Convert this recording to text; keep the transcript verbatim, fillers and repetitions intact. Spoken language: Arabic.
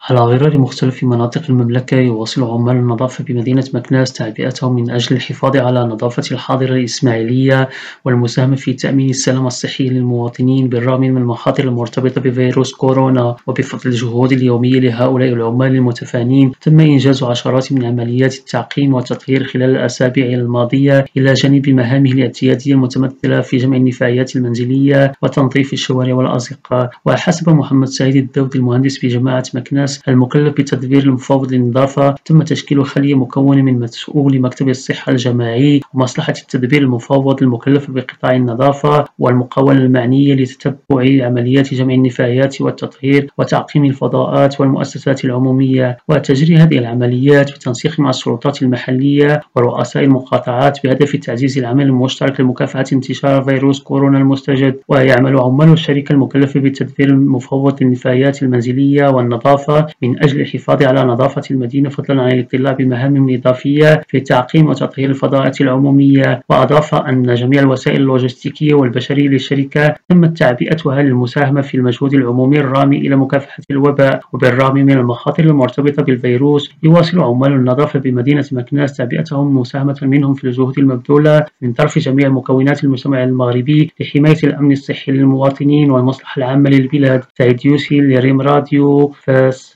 على غرار مختلف مناطق المملكة، يواصل عمال النظافة بمدينة مكناس تعبئتهم من أجل الحفاظ على نظافة الحاضرة الإسماعيلية والمساهمة في تأمين السلامة الصحية للمواطنين بالرغم من المخاطر المرتبطة بفيروس كورونا. وبفضل الجهود اليومية لهؤلاء العمال المتفانين، تم إنجاز عشرات من عمليات التعقيم والتطهير خلال الأسابيع الماضية، إلى جانب مهامه الاعتيادية المتمثلة في جمع النفايات المنزلية وتنظيف الشوارع والأزقة. وحسب محمد سعيد الدود المهندس بجماعة مكناس المكلف بتدبير المفوض للنظافة، تم تشكيل خلية مكونة من مسؤول مكتب الصحة الجماعي ومصلحة التدبير المفوض المكلف بقطاع النظافة والمقاولة المعنية لتتبع عمليات جمع النفايات والتطهير وتعقيم الفضاءات والمؤسسات العمومية. وتجري هذه العمليات بتنسيق مع السلطات المحلية ورؤساء المقاطعات بهدف تعزيز العمل المشترك لمكافحة انتشار فيروس كورونا المستجد. ويعمل عمال الشركة المكلفة بتدبير المفوض للنفايات المنزلية والنظافة من أجل الحفاظ على نظافة المدينة، فضلا عن الاطلاع بمهام إضافية في تعقيم وتطهير الفضاءات العمومية. وأضاف أن جميع الوسائل اللوجستيكية والبشرية للشركة تمت تعبئتها للمساهمة في المجهود العمومي الرامي إلى مكافحة الوباء. وبالرغم من المخاطر المرتبطة بالفيروس، يواصل عمال النظافة بمدينة مكناس تعبئتهم مساهمة منهم في الجهود المبذولة من طرف جميع مكونات المجتمع المغربي لحماية الأمن الصحي للمواطنين والمصلحة العامة للبلاد. سعيد يوسي لريم راديو فاس.